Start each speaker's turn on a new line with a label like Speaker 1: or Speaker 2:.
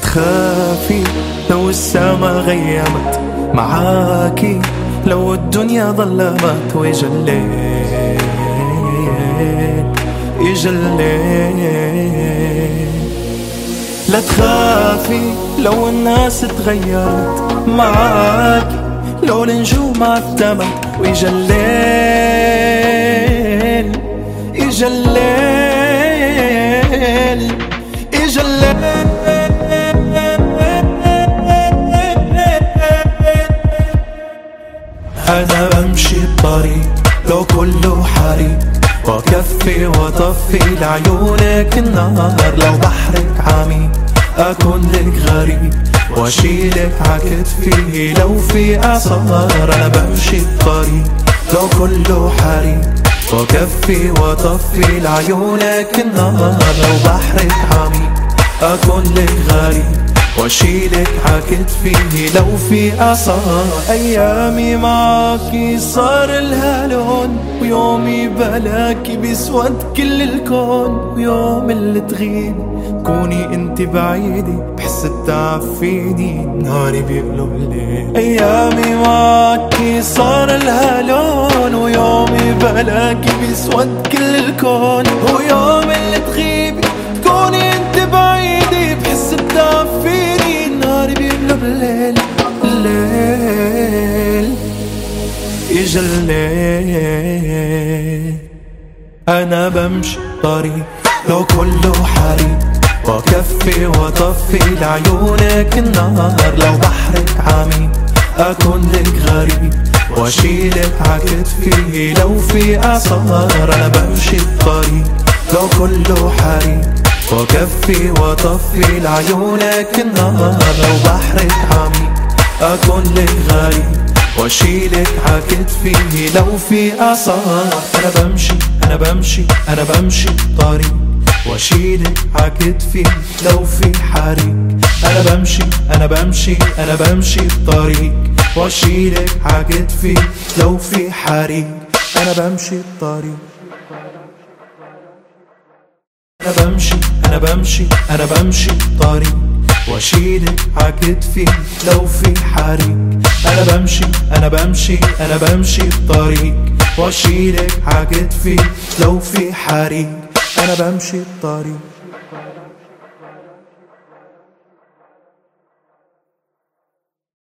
Speaker 1: تخافي لو السما غيمت معاكي، لو الدنيا ظلمت وإجا الليل، إجا الليل. لا تخافي لو الناس تغيرت معاكي، لو النجوم عتمت وإجا الليل، إجا الليل، إجا الليل. أنا بمشي الطريق لو كله حريق، وكفي وطفي لعيونك النار. لو بحرك عميق أكون لك غريب، واشيلك عكتفي لو في أثار. أنا بمشي الطريق لو كله حريق، وكفي وطفي لعيونك النار. لو بحرك عميق أكون لك غريب، واشيلك عكتفي لو في أثار. أيامي معاكي صار لها لون، ويومي بلاكي بيسود كل الكون. ويوم اللي تغيب كوني انت بعيدي، بحس التعب فيني نهاري بيقلب الليل. أيامي معاكي صار لها لون، ويومي بلاكي بيسود كل الكون. ويوم اللي تغيبي تكوني انت بعيدي، بحس التعب فيني نهاري بيقلب الليل. الليل إجا الليل. أنا بمشي طريق لو كله حريق، وكفي وطفي لعيونك النار. لو بحرك عميق أكون لك غريب، واشيلك عكتفي لو في أثار. أنا بمشي الطريق لو كله حريق، وكفي وطفي لعيونك النار. لو بحرك عميق أكون لك غريب، واشيلك عكتفي لو في أثار. أنا بمشي أنا بمشي أنا بمشي طريق، واشيلك عكتفي لو في حريق. أنا بمشي أنا بمشي أنا بمشي الطريق، واشيلك عكتفي لو في حريق. أنا بمشي الطريق، أنا بمشي أنا بمشي أنا بمشي الطريق، واشيلك عكتفي لو في حريق. أنا بمشي أنا بمشي أنا بمشي الطريق، واشيلك عكتفي لو في حريق. أنا بمشي الطريق.